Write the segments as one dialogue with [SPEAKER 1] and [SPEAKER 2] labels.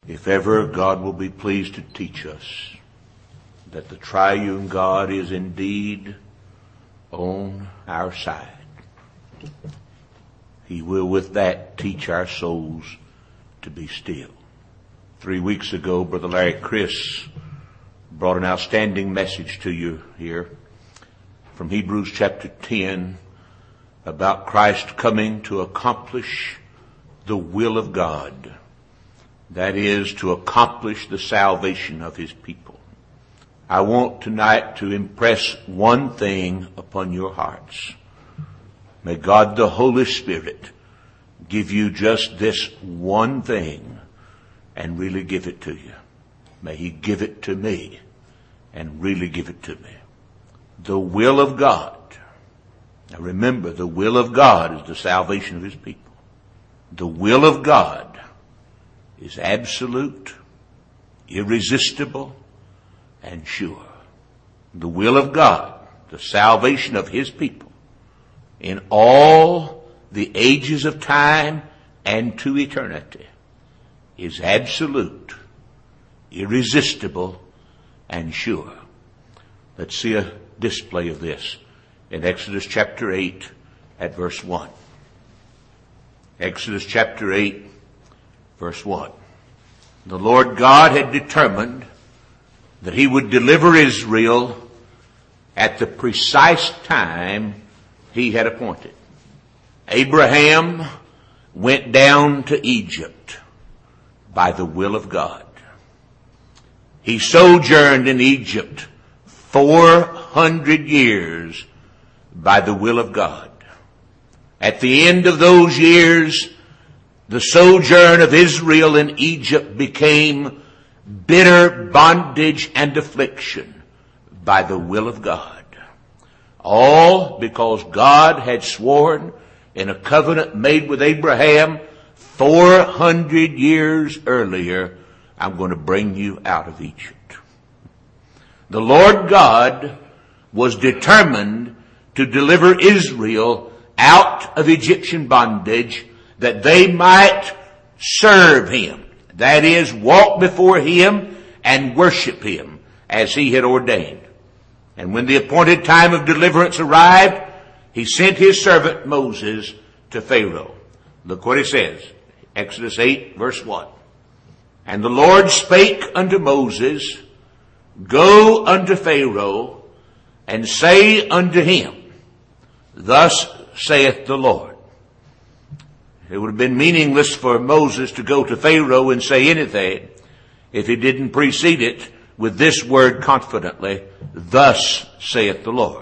[SPEAKER 1] If ever God will be pleased to teach us that the triune God is indeed on our side, He will with that teach our souls to be still. 3 weeks ago, Brother Larry Chris brought an outstanding message to you here from Hebrews chapter 10 about Christ coming to accomplish the will of God. That is, to accomplish the salvation of His people. I want tonight to impress one thing upon your hearts. May God the Holy Spirit give you just this one thing and really give it to you. May He give it to me and really give it to me. The will of God. Now remember, the will of God is the salvation of His people. The will of God is absolute, irresistible, and sure. The will of God, the salvation of His people, in all the ages of time and to eternity, is absolute, irresistible, and sure. Let's see a display of this in Exodus chapter 8 at verse 1. Exodus chapter 8, verse 1. The Lord God had determined that He would deliver Israel at the precise time He had appointed. Abraham went down to Egypt by the will of God. He sojourned in Egypt 400 years by the will of God. At the end of those years, the sojourn of Israel in Egypt became bitter bondage and affliction by the will of God. All because God had sworn in a covenant made with Abraham 400 years earlier, I'm going to bring you out of Egypt. The Lord God was determined to deliver Israel out of Egyptian bondage that they might serve Him. That is, walk before Him and worship Him as He had ordained. And when the appointed time of deliverance arrived, He sent His servant Moses to Pharaoh. Look what it says. Exodus 8 verse 1. And the Lord spake unto Moses, Go unto Pharaoh, and say unto him, Thus saith the Lord. It would have been meaningless for Moses to go to Pharaoh and say anything if he didn't precede it with this word confidently, Thus saith the Lord.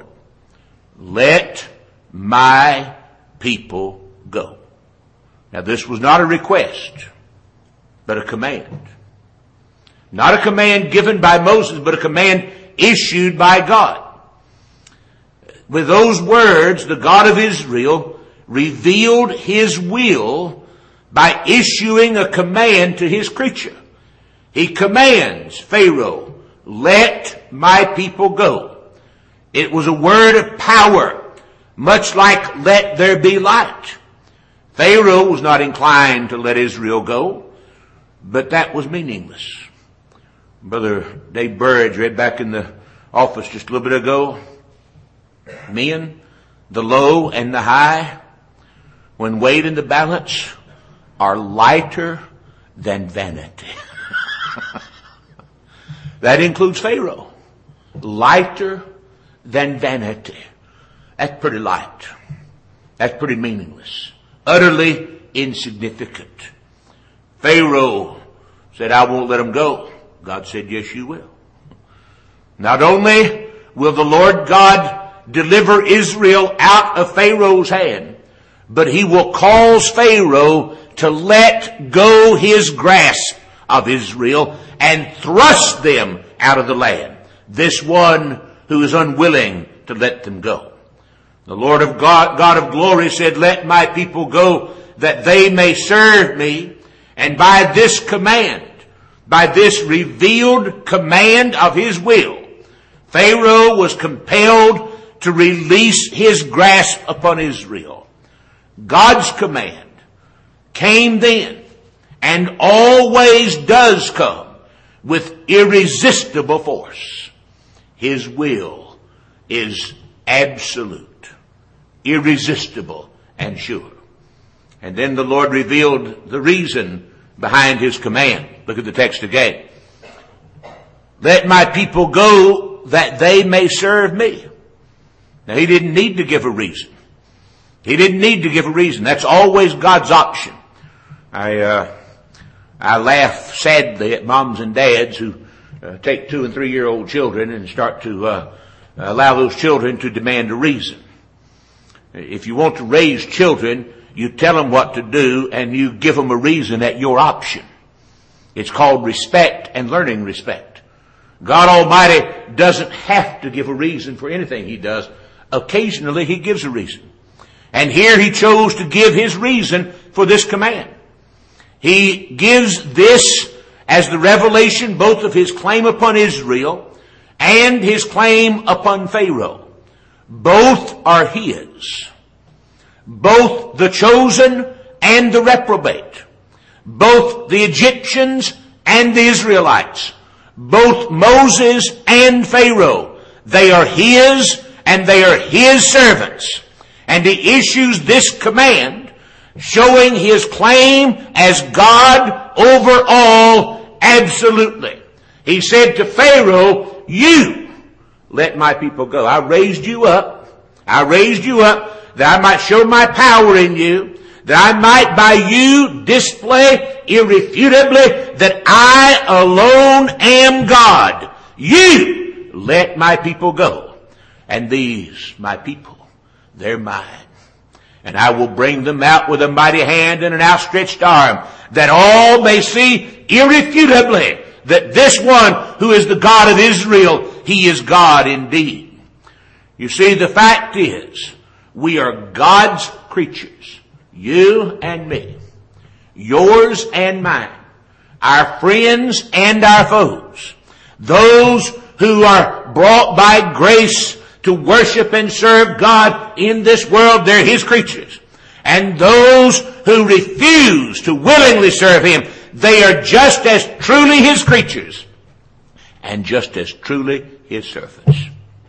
[SPEAKER 1] Let my people go. Now this was not a request, but a command. Not a command given by Moses, but a command issued by God. With those words, the God of Israel revealed His will by issuing a command to His creature. He commands Pharaoh, let my people go. It was a word of power, much like let there be light. Pharaoh was not inclined to let Israel go, but that was meaningless. Brother Dave Burridge read back in the office just a little bit ago, men, the low and the high, when weighed in the balance, are lighter than vanity. That includes Pharaoh. Lighter than vanity. That's pretty light. That's pretty meaningless. Utterly insignificant. Pharaoh said, I won't let them go. God said, yes, you will. Not only will the Lord God deliver Israel out of Pharaoh's hand, but He will cause Pharaoh to let go his grasp of Israel and thrust them out of the land. This one who is unwilling to let them go. The Lord of God of glory said, let my people go that they may serve me. And by this command, by this revealed command of His will, Pharaoh was compelled to release his grasp upon Israel. God's command came then, and always does come with irresistible force. His will is absolute, irresistible, and sure. And then the Lord revealed the reason behind His command. Look at the text again. Let my people go that they may serve me. Now, He didn't need to give a reason. He didn't need to give a reason. That's always God's option. I laugh sadly at moms and dads who take 2- and 3-year-old children and start to allow those children to demand a reason. If you want to raise children, you tell them what to do and you give them a reason at your option. It's called respect and learning respect. God Almighty doesn't have to give a reason for anything He does. Occasionally He gives a reason. And here He chose to give His reason for this command. He gives this as the revelation both of His claim upon Israel and His claim upon Pharaoh. Both are His. Both the chosen and the reprobate. Both the Egyptians and the Israelites. Both Moses and Pharaoh. They are His and they are His servants. And He issues this command showing His claim as God over all absolutely. He said to Pharaoh, you let my people go. I raised you up that I might show my power in you, that I might by you display irrefutably that I alone am God. You let my people go. And these, my people, they're mine. And I will bring them out with a mighty hand and an outstretched arm, that all may see irrefutably that this one who is the God of Israel, He is God indeed. You see, the fact is, we are God's creatures. You and me. Yours and mine. Our friends and our foes. Those who are brought by grace to worship and serve God in this world, they're His creatures. And those who refuse to willingly serve Him, they are just as truly His creatures and just as truly His servants.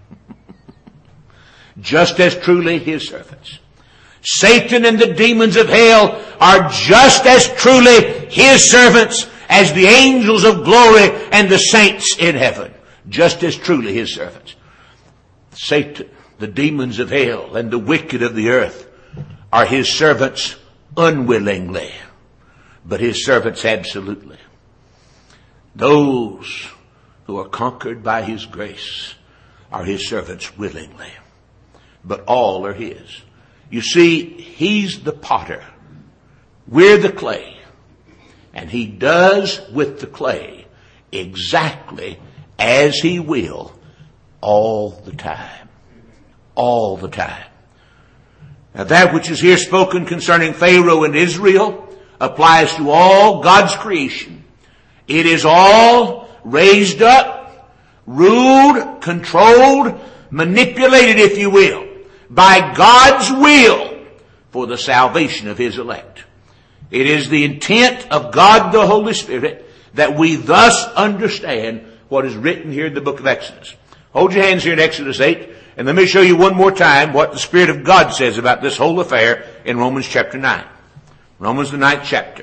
[SPEAKER 1] Just as truly His servants. Satan and the demons of hell are just as truly His servants as the angels of glory and the saints in heaven. Just as truly His servants. Satan, the demons of hell, and the wicked of the earth are His servants unwillingly, but His servants absolutely. Those who are conquered by His grace are His servants willingly. But all are His. You see, He's the potter. We're the clay. And He does with the clay exactly as He will all the time. All the time. Now that which is here spoken concerning Pharaoh and Israel applies to all God's creation. It is all raised up, ruled, controlled, manipulated, if you will, by God's will for the salvation of His elect. It is the intent of God the Holy Spirit that we thus understand what is written here in the book of Exodus. Hold your hands here in Exodus 8, and let me show you one more time what the Spirit of God says about this whole affair in Romans chapter 9. Romans the 9th chapter.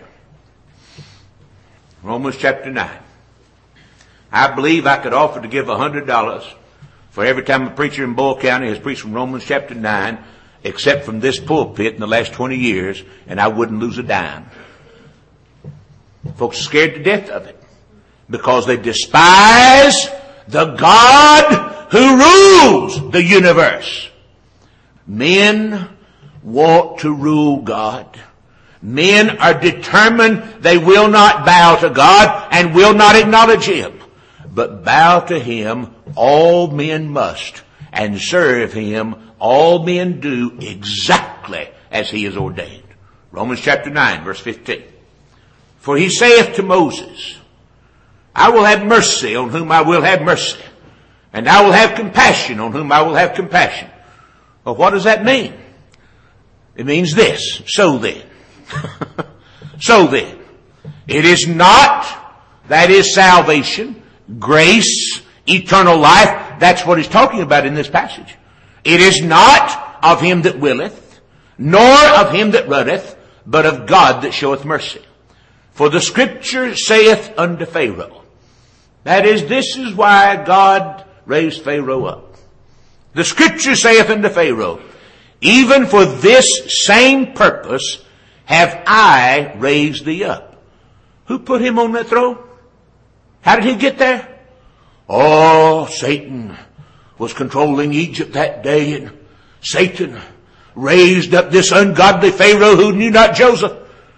[SPEAKER 1] Romans chapter 9. I believe I could offer to give $100 for every time a preacher in Boyle County has preached from Romans chapter 9, except from this pulpit in the last 20 years, and I wouldn't lose a dime. Folks are scared to death of it because they despise the God who rules the universe. Men want to rule God. Men are determined they will not bow to God and will not acknowledge Him. But bow to Him all men must, and serve Him all men do exactly as He has ordained. Romans chapter 9, verse 15. For He saith to Moses, I will have mercy on whom I will have mercy, and I will have compassion on whom I will have compassion. Well, what does that mean? It means this. So then. So then. It is not, that is salvation, grace, eternal life. That's what he's talking about in this passage. It is not of him that willeth, nor of him that runneth, but of God that showeth mercy. For the Scripture saith unto Pharaoh. That is, this is why God raised Pharaoh up. The Scripture saith unto Pharaoh, even for this same purpose have I raised thee up. Who put him on that throne? How did he get there? Oh, Satan was controlling Egypt that day, and Satan raised up this ungodly Pharaoh who knew not Joseph.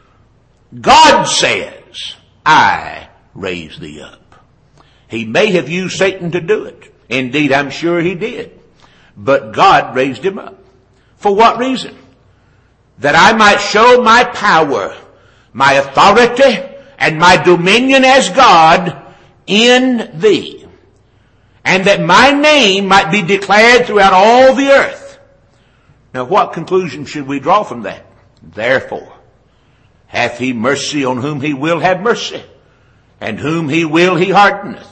[SPEAKER 1] God says, I raised thee up. He may have used Satan to do it. Indeed, I'm sure he did. But God raised him up. For what reason? That I might show my power, my authority, and my dominion as God in thee. And that my name might be declared throughout all the earth. Now what conclusion should we draw from that? Therefore, hath he mercy on whom he will have mercy, and whom he will he hardeneth.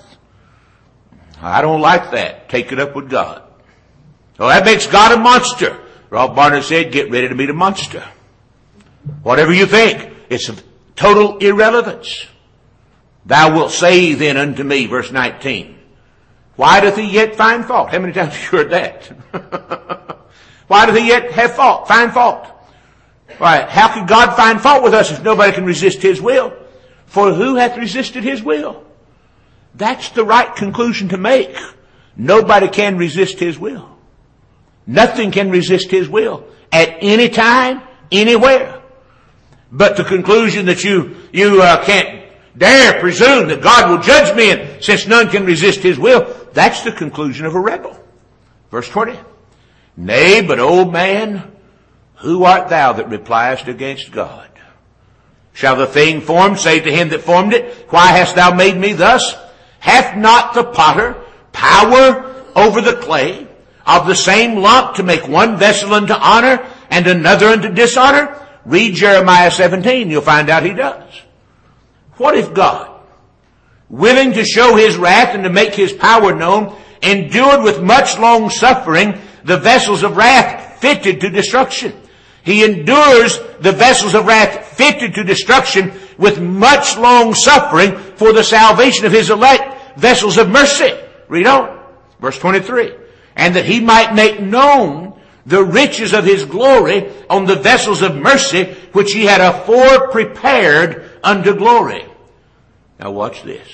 [SPEAKER 1] I don't like that. Take it up with God. Oh, that makes God a monster. Ralph Barner said, get ready to meet a monster. Whatever you think, it's of total irrelevance. Thou wilt say then unto me, verse 19, why doth he yet find fault? How many times have you heard that? Why doth he yet have fault? Find fault. Why, how can God find fault with us if nobody can resist his will? For who hath resisted his will? That's the right conclusion to make. Nobody can resist his will. Nothing can resist his will at any time, anywhere. But the conclusion that you can't dare presume that God will judge men since none can resist his will, that's the conclusion of a rebel. Verse 20. Nay, but old man, who art thou that repliest against God? Shall the thing formed say to him that formed it, why hast thou made me thus? Hath not the potter power over the clay of the same lump to make one vessel unto honor and another unto dishonor? Read Jeremiah 17, you'll find out he does. What if God, willing to show his wrath and to make his power known, endured with much long suffering the vessels of wrath fitted to destruction? He endures the vessels of wrath fitted to destruction with much long suffering for the salvation of his elect, vessels of mercy. Read on. Verse 23. And that he might make known the riches of his glory on the vessels of mercy, which he had afore prepared unto glory. Now watch this.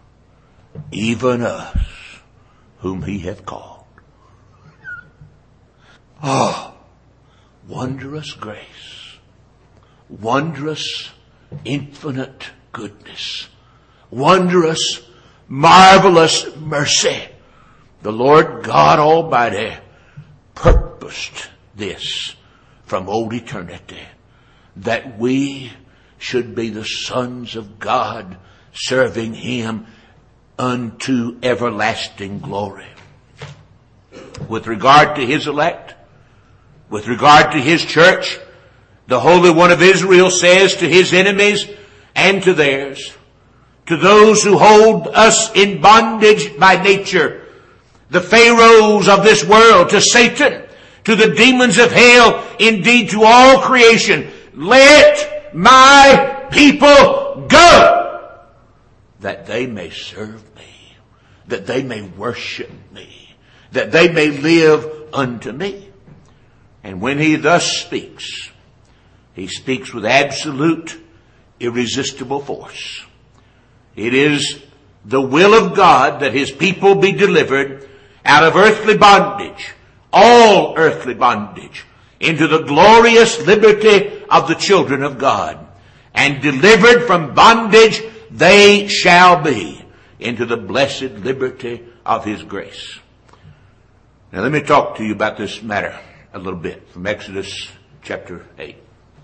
[SPEAKER 1] Even us, whom he hath called. Oh, wondrous grace, wondrous infinite goodness, wondrous, marvelous mercy. The Lord God Almighty purposed this from old eternity, that we should be the sons of God, serving him unto everlasting glory. With regard to his elect, with regard to his church, the Holy One of Israel says to his enemies and to theirs, to those who hold us in bondage by nature, the pharaohs of this world, to Satan, to the demons of hell, indeed to all creation, let my people go, that they may serve me, that they may worship me, that they may live unto me. And when he thus speaks, he speaks with absolute, irresistible force. It is the will of God that his people be delivered out of earthly bondage, all earthly bondage, into the glorious liberty of the children of God. And delivered from bondage they shall be into the blessed liberty of his grace. Now let me talk to you about this matter a little bit from Exodus chapter 8.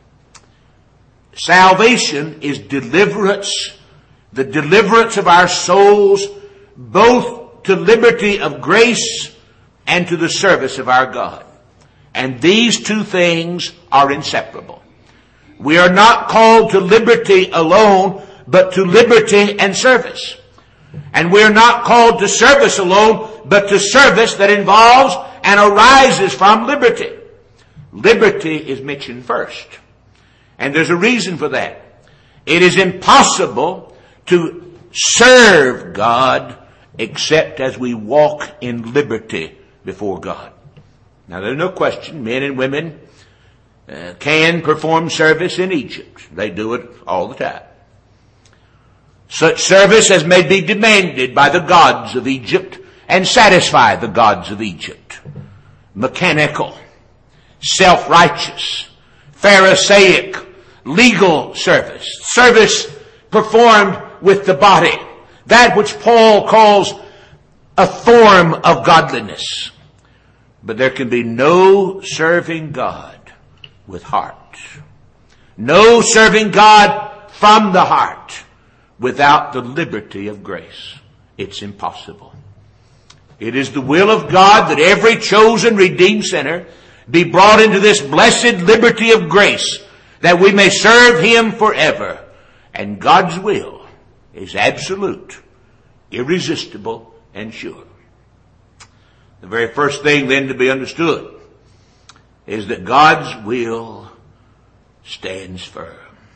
[SPEAKER 1] Salvation is deliverance, the deliverance of our souls, both to liberty of grace and to the service of our God. And these two things are inseparable. We are not called to liberty alone, but to liberty and service. And we're not called to service alone, but to service that involves and arises from liberty. Liberty is mentioned first. And there's a reason for that. It is impossible to serve God except as we walk in liberty before God. Now, there's no question men and women can perform service in Egypt. They do it all the time. Such service as may be demanded by the gods of Egypt and satisfy the gods of Egypt. Mechanical, self-righteous, Pharisaic, legal service. Service performed with the body. That which Paul calls a form of godliness. But there can be no serving God with heart. No serving God from the heart without the liberty of grace. It's impossible. It is the will of God that every chosen redeemed sinner be brought into this blessed liberty of grace, that we may serve Him forever. And God's will is absolute, irresistible, and sure. The very first thing then to be understood is that God's will stands firm.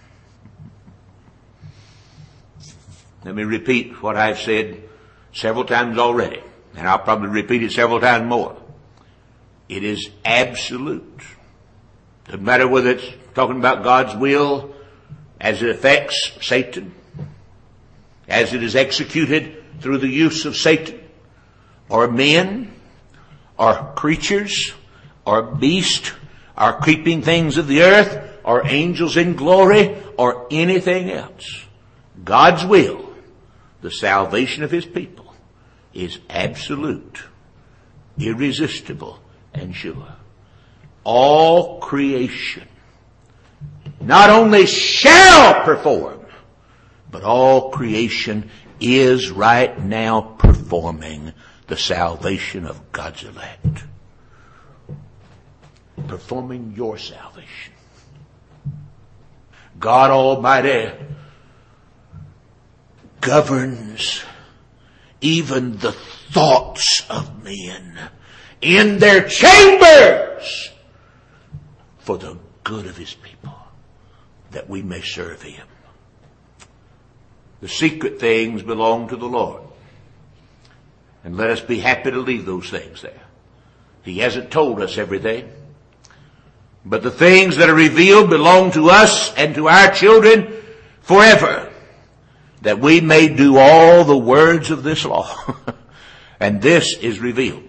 [SPEAKER 1] Let me repeat what I've said several times already, and I'll probably repeat it several times more. It is absolute. Doesn't matter whether it's talking about God's will as it affects Satan, as it is executed through the use of Satan, or men, or creatures, or beasts, or creeping things of the earth, or angels in glory, or anything else. God's will, the salvation of His people, is absolute, irresistible, and sure. All creation not only shall perform, but all creation is right now performing the salvation of God's elect. Performing your salvation. God Almighty governs even the thoughts of men in their chambers for the good of His people, that we may serve Him. The secret things belong to the Lord. And let us be happy to leave those things there. He hasn't told us everything. But the things that are revealed belong to us and to our children forever, that we may do all the words of this law. And this is revealed.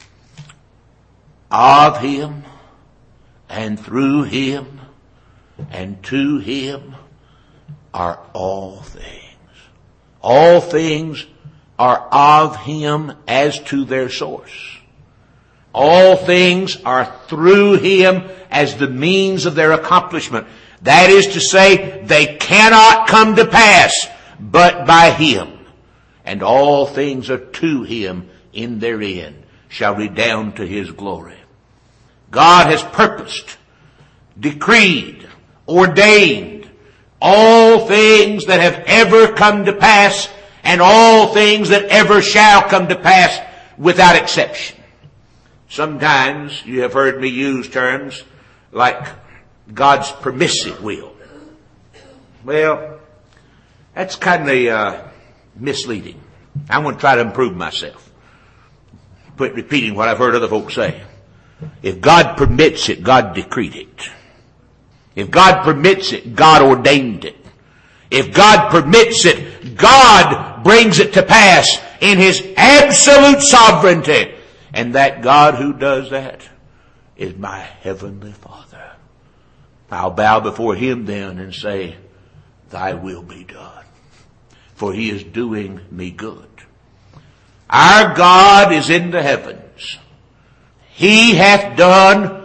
[SPEAKER 1] Of Him, and through Him, and to Him are all things. All things are of Him as to their source. All things are through Him as the means of their accomplishment. That is to say, they cannot come to pass but by Him. And all things are to Him in their end, shall redound to His glory. God has purposed, decreed, ordained all things that have ever come to pass and all things that ever shall come to pass without exception. Sometimes you have heard me use terms like God's permissive will. Well, that's kind of misleading. I'm going to try to improve myself. Quit repeating what I've heard other folks say. If God permits it, God decreed it. If God permits it, God ordained it. If God permits it, God brings it to pass in His absolute sovereignty. And that God who does that is my heavenly Father. I'll bow before Him then and say, Thy will be done. For He is doing me good. Our God is in the heavens. He hath done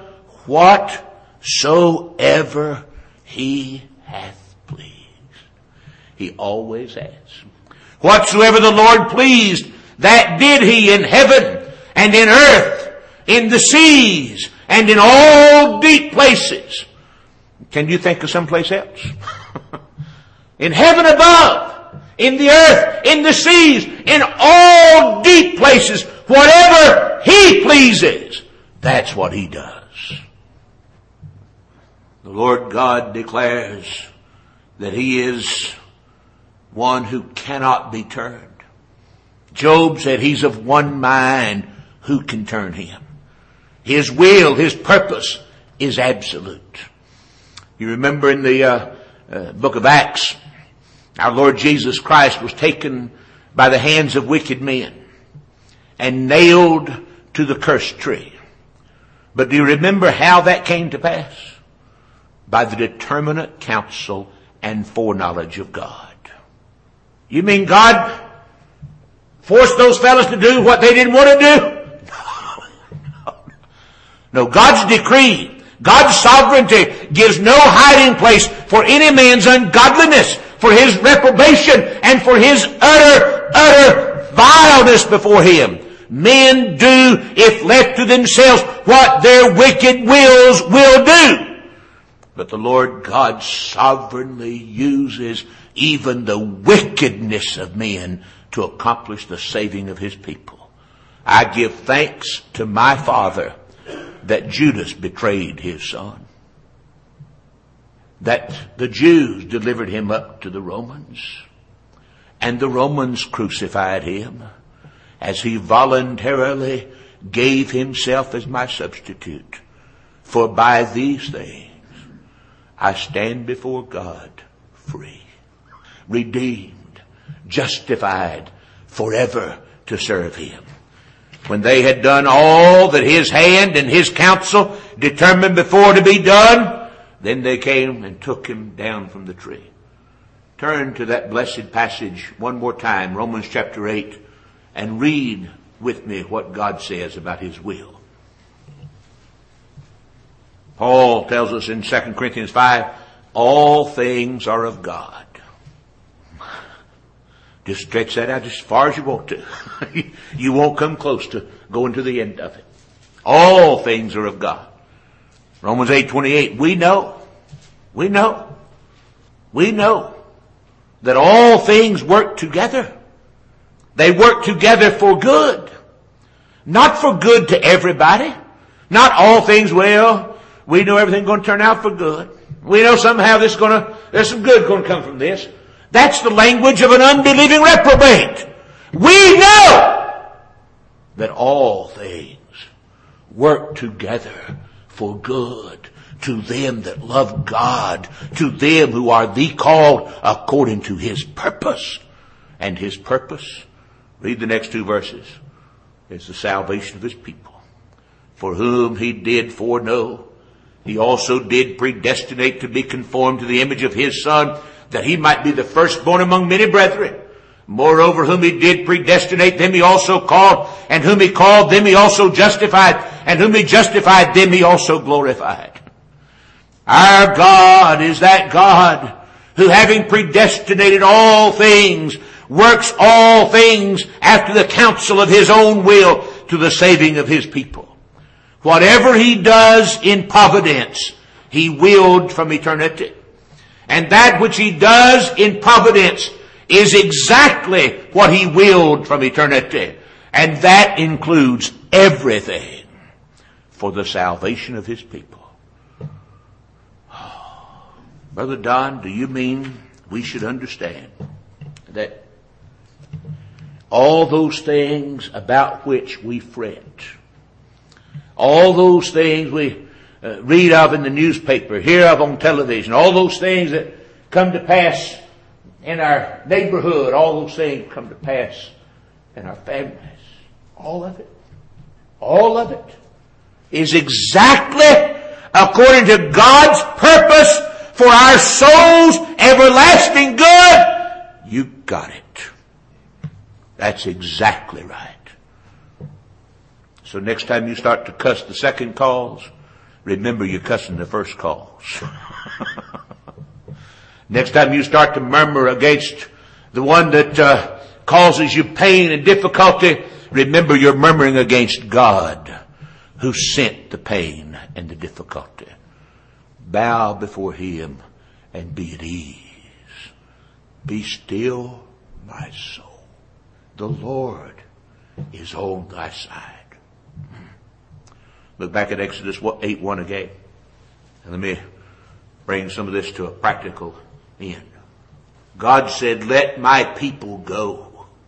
[SPEAKER 1] whatsoever He hath pleased. He always has. Whatsoever the Lord pleased, that did He in heaven and in earth, in the seas, and in all deep places. Can you think of someplace else? in heaven above, in the earth, in the seas, in all deep places, whatever He pleases, that's what He does. The Lord God declares that He is one who cannot be turned. Job said He's of one mind, who can turn Him? His will, His purpose is absolute. You remember in the book of Acts, our Lord Jesus Christ was taken by the hands of wicked men and nailed to the cursed tree. But do you remember how that came to pass? By the determinate counsel and foreknowledge of God. You mean God forced those fellas to do what they didn't want to do? No, God's decree, God's sovereignty gives no hiding place for any man's ungodliness, for his reprobation, and for his utter vileness before Him. Men do, if left to themselves, what their wicked wills will do. But the Lord God sovereignly uses even the wickedness of men to accomplish the saving of His people. I give thanks to my Father that Judas betrayed his son, that the Jews delivered Him up to the Romans, and the Romans crucified Him as He voluntarily gave Himself as my substitute. For by these things I stand before God free, redeemed, justified forever to serve Him. When they had done all that His hand and His counsel determined before to be done, then they came and took Him down from the tree. Turn to that blessed passage one more time, Romans chapter 8, and read with me what God says about His will. Paul tells us in 2 Corinthians 5, all things are of God. Just stretch that out as far as you want to. You won't come close to going to the end of it. All things are of God. Romans 8:28, we know that all things work together. They work together for good. Not for good to everybody. Not all things, well, we know everything's going to turn out for good. We know somehow there's some good going to come from this. That's the language of an unbelieving reprobate. We know that all things work together for good to them that love God, to them who are the called according to His purpose. And His purpose, read the next two verses, is the salvation of His people. For whom He did foreknow, He also did predestinate to be conformed to the image of His Son, that He might be the firstborn among many brethren. Moreover, whom He did predestinate, them He also called, and whom He called, them He also justified, and whom He justified, them He also glorified. Our God is that God who, having predestinated all things, works all things after the counsel of His own will to the saving of His people. Whatever He does in providence, He willed from eternity. And that which He does in providence is exactly what He willed from eternity. And that includes everything for the salvation of His people. Brother Don, do you mean we should understand that all those things about which we fret, all those things we read of in the newspaper, hear of on television, all those things that come to pass in our neighborhood, all those things come to pass in our families, all of it is exactly according to God's purpose for our soul's everlasting good. You got it. That's exactly right. So next time you start to cuss the second cause, remember you're cussing the first cause. Next time you start to murmur against the one that causes you pain and difficulty, remember you're murmuring against God who sent the pain and the difficulty. Bow before Him and be at ease. Be still, my soul. The Lord is on thy side. Look back at Exodus 8:1 again. And let me bring some of this to a practical end. God said, let my people go.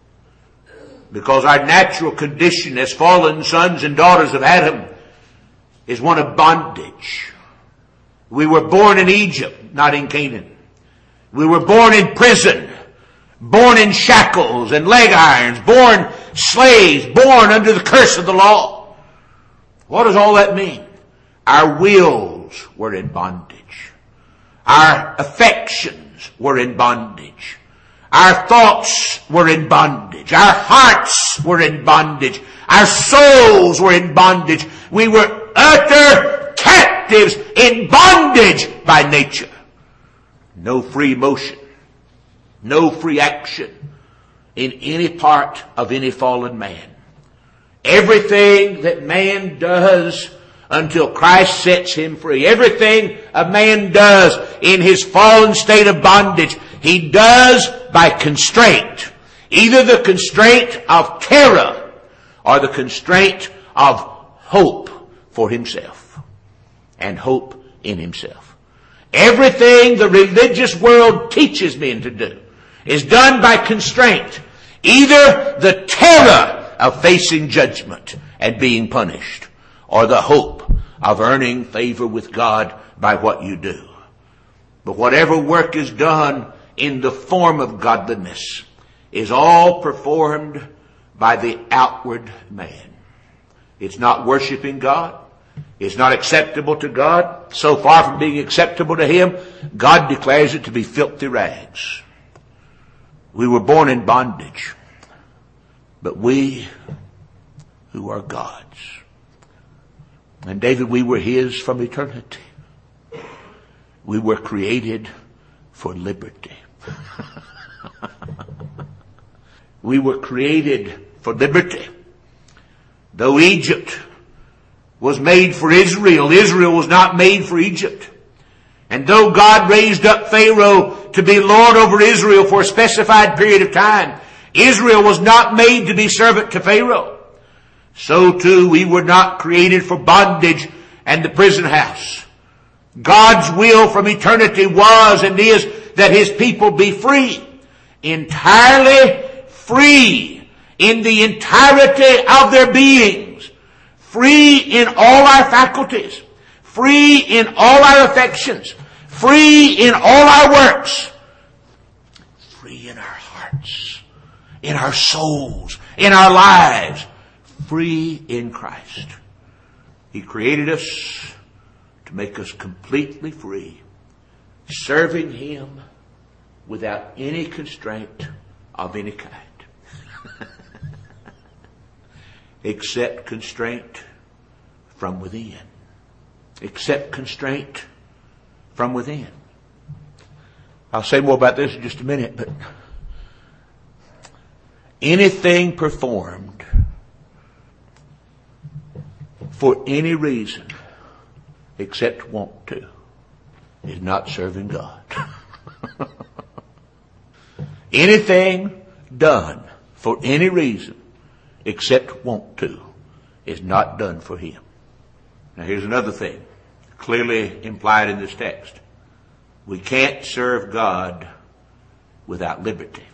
[SPEAKER 1] Because our natural condition as fallen sons and daughters of Adam is one of bondage. We were born in Egypt, not in Canaan. We were born in prison, born in shackles and leg irons, born slaves, born under the curse of the law. What does all that mean? Our wills were in bondage. Our affections were in bondage. Our thoughts were in bondage. Our hearts were in bondage. Our souls were in bondage. We were utter captives in bondage by nature. No free motion. No free action in any part of any fallen man. Everything that man does until Christ sets him free, everything a man does in his fallen state of bondage, he does by constraint. Either the constraint of terror or the constraint of hope for himself and hope in himself. Everything the religious world teaches men to do is done by constraint. Either the terror of facing judgment and being punished, or the hope of earning favor with God by what you do. But whatever work is done in the form of godliness is all performed by the outward man. It's not worshiping God. It's not acceptable to God. So far from being acceptable to Him, God declares it to be filthy rags. We were born in bondage. But we who are God's. And David, we were His from eternity. We were created for liberty. We were created for liberty. Though Egypt was made for Israel, Israel was not made for Egypt. And though God raised up Pharaoh to be Lord over Israel for a specified period of time, Israel was not made to be servant to Pharaoh. So too we were not created for bondage and the prison house. God's will from eternity was and is that His people be free. Entirely free in the entirety of their beings. Free in all our faculties. Free in all our affections. Free in all our works. Free in our hearts. In our souls, in our lives, free in Christ. He created us to make us completely free, serving Him without any constraint of any kind. Except constraint from within. Except constraint from within. I'll say more about this in just a minute, but anything performed for any reason except want to is not serving God. Anything done for any reason except want to is not done for Him. Now here's another thing clearly implied in this text. We can't serve God without liberty.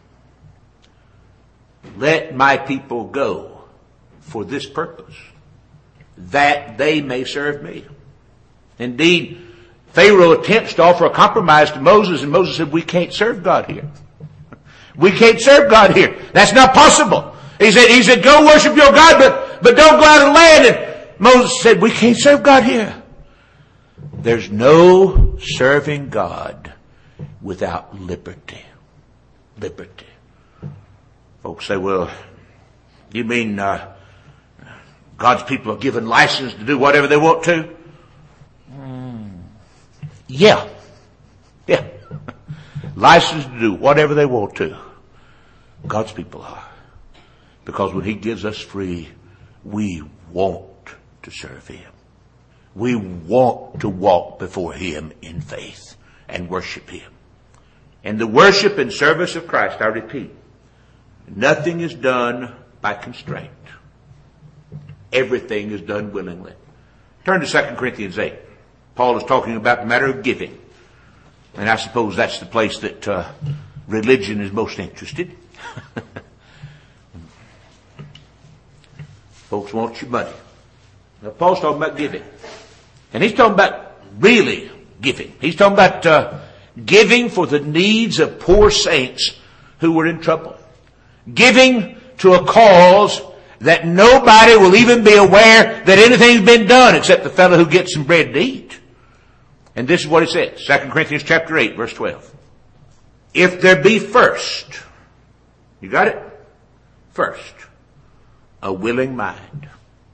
[SPEAKER 1] Let my people go for this purpose, that they may serve me. Indeed, Pharaoh attempts to offer a compromise to Moses, and Moses said, we can't serve God here. We can't serve God here. That's not possible. He said, go worship your God, but don't go out of the land. And Moses said, we can't serve God here. There's no serving God without liberty. Liberty. Folks say, well, you mean God's people are given license to do whatever they want to? Yeah. License to do whatever they want to. God's people are. Because when He gives us free, we want to serve Him. We want to walk before Him in faith and worship Him. and the worship and service of Christ, I repeat, nothing is done by constraint. Everything is done willingly. Turn to 2 Corinthians 8. Paul is talking about the matter of giving. And I suppose that's the place that religion is most interested. Folks want your money. Now, Paul's talking about giving. And he's talking about really giving. He's talking about giving for the needs of poor saints who were in trouble. Giving to a cause that nobody will even be aware that anything's been done except the fellow who gets some bread to eat. And this is what it says, 2 Corinthians chapter 8, verse 12. If there be first, you got it? First, a willing mind.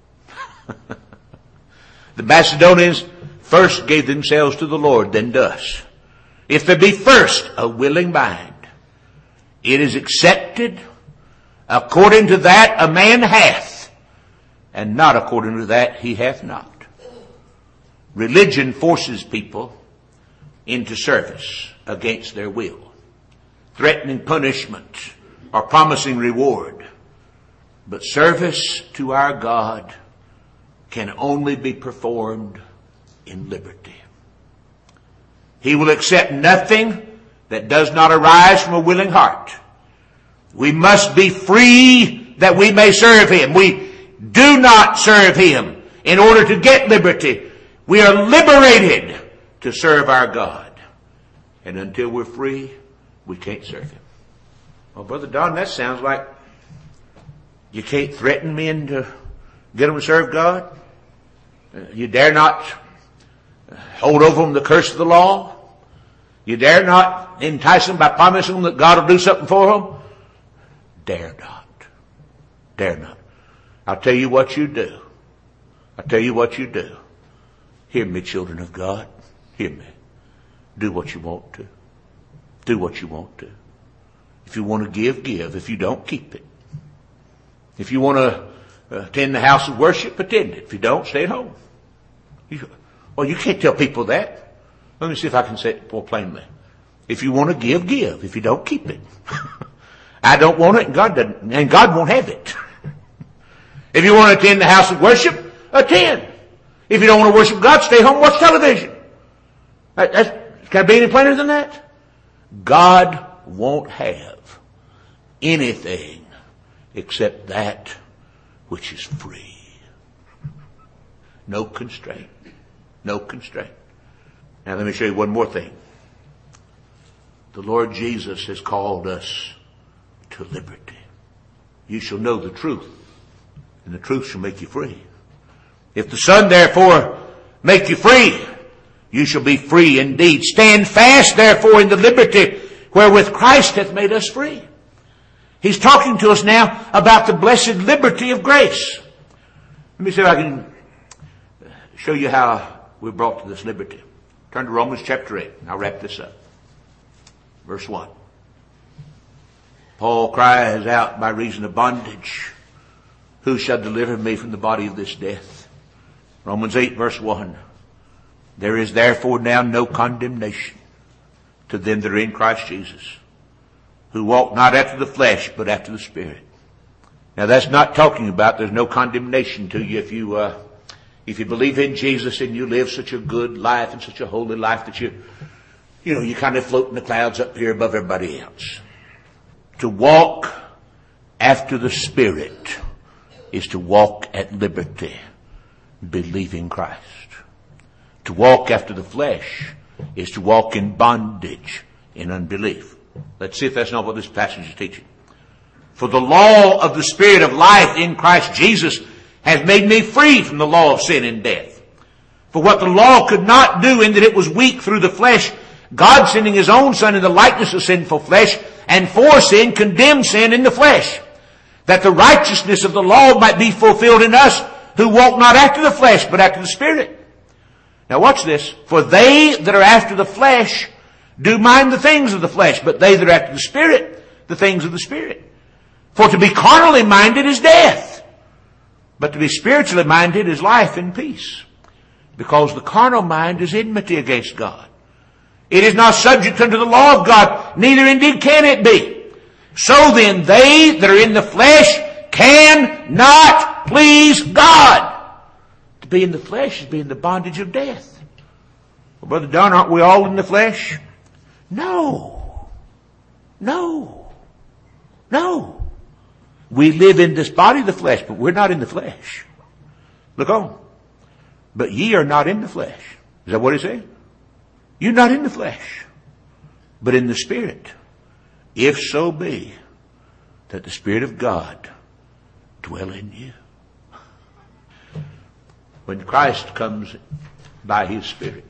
[SPEAKER 1] The Macedonians first gave themselves to the Lord, then to us. If there be first a willing mind, it is accepted according to that a man hath, and not according to that he hath not. Religion forces people into service against their will, threatening punishment or promising reward. But service to our God can only be performed in liberty. He will accept nothing that does not arise from a willing heart. We must be free that we may serve Him. We do not serve Him in order to get liberty. We are liberated to serve our God. And until we're free, we can't serve Him. Well, Brother Don, that sounds like you can't threaten men to get them to serve God. You dare not hold over them the curse of the law. You dare not entice them by promising them that God will do something for them. Dare not. Dare not. I'll tell you what you do. I'll tell you what you do. Hear me, children of God. Hear me. Do what you want to. Do what you want to. If you want to give, give. If you don't, keep it. If you want to attend the house of worship, attend it. If you don't, stay at home. Well, you can't tell people that. Let me see if I can say it more plainly. If you want to give, give. If you don't, keep it. I don't want it, and God doesn't, and God won't have it. If you want to attend the house of worship, attend. If you don't want to worship God, stay home, watch television. Can I be any plainer than that? God won't have anything except that which is free. No constraint. No constraint. Now let me show you one more thing. The Lord Jesus has called us to liberty. You shall know the truth, and the truth shall make you free. If the Son therefore make you free, you shall be free indeed. Stand fast therefore in the liberty wherewith Christ hath made us free. He's talking to us now about the blessed liberty of grace. Let me see if I can show you how we're brought to this liberty. Turn to Romans chapter 8, and I'll wrap this up. Verse 1. Paul cries out by reason of bondage, who shall deliver me from the body of this death? Romans 8 verse 1. There is therefore now no condemnation to them that are in Christ Jesus, who walk not after the flesh, but after the Spirit. Now that's not talking about there's no condemnation to you if you believe in Jesus and you live such a good life and such a holy life that you kind of float in the clouds up here above everybody else. To walk after the Spirit is to walk at liberty, believing Christ. To walk after the flesh is to walk in bondage, in unbelief. Let's see if that's not what this passage is teaching. For the law of the Spirit of life in Christ Jesus has made me free from the law of sin and death. For what the law could not do, in that it was weak through the flesh, God sending His own Son in the likeness of sinful flesh, and for sin condemned sin in the flesh, that the righteousness of the law might be fulfilled in us, who walk not after the flesh, but after the Spirit. Now watch this. For they that are after the flesh do mind the things of the flesh, but they that are after the Spirit, the things of the Spirit. For to be carnally minded is death, but to be spiritually minded is life and peace. Because the carnal mind is enmity against God. It is not subject unto the law of God, neither indeed can it be. So then they that are in the flesh cannot please God. To be in the flesh is be in the bondage of death. Well, Brother Don, aren't we all in the flesh? No. No. No. We live in this body of the flesh, but we're not in the flesh. Look on. But ye are not in the flesh. Is that what it says? You're not in the flesh, but in the Spirit. If so be that the Spirit of God dwell in you. When Christ comes by His Spirit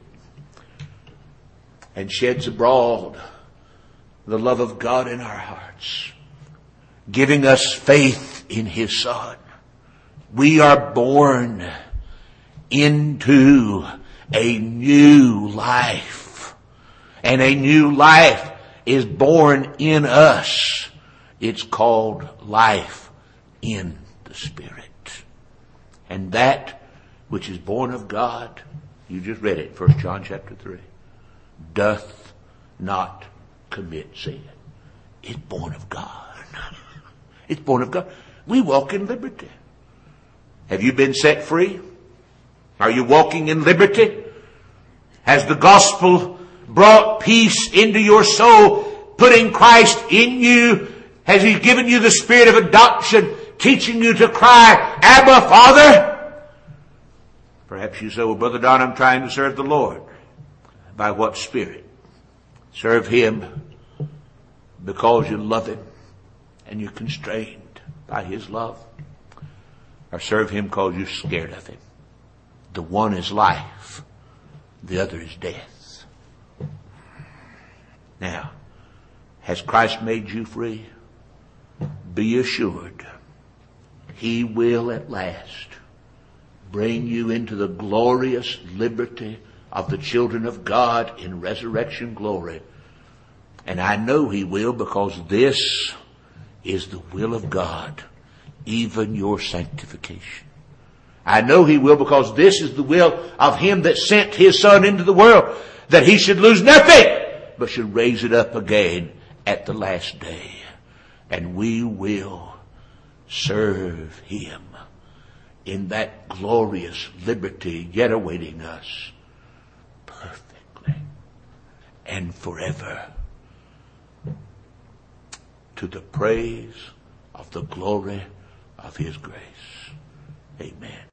[SPEAKER 1] and sheds abroad the love of God in our hearts, giving us faith in His Son, we are born into a new life. And a new life is born in us. It's called life in the Spirit. And that which is born of God, you just read it, 1 John chapter 3, doth not commit sin. It's born of God. It's born of God. We walk in liberty. Have you been set free? Are you walking in liberty? Has the gospel brought peace into your soul, putting Christ in you? Has He given you the spirit of adoption, teaching you to cry, Abba, Father? Perhaps you say, well, Brother Don, I'm trying to serve the Lord. By what spirit? Serve Him because you love Him and you're constrained by His love. Or serve Him because you're scared of Him. The one is life. The other is death. Now, has Christ made you free? Be assured, He will at last bring you into the glorious liberty of the children of God in resurrection glory. And I know He will, because this is the will of God, even your sanctification. I know He will, because this is the will of Him that sent His Son into the world, that He should lose nothing, but should raise it up again at the last day. And we will serve Him in that glorious liberty yet awaiting us perfectly and forever, to the praise of the glory of His grace. Amen.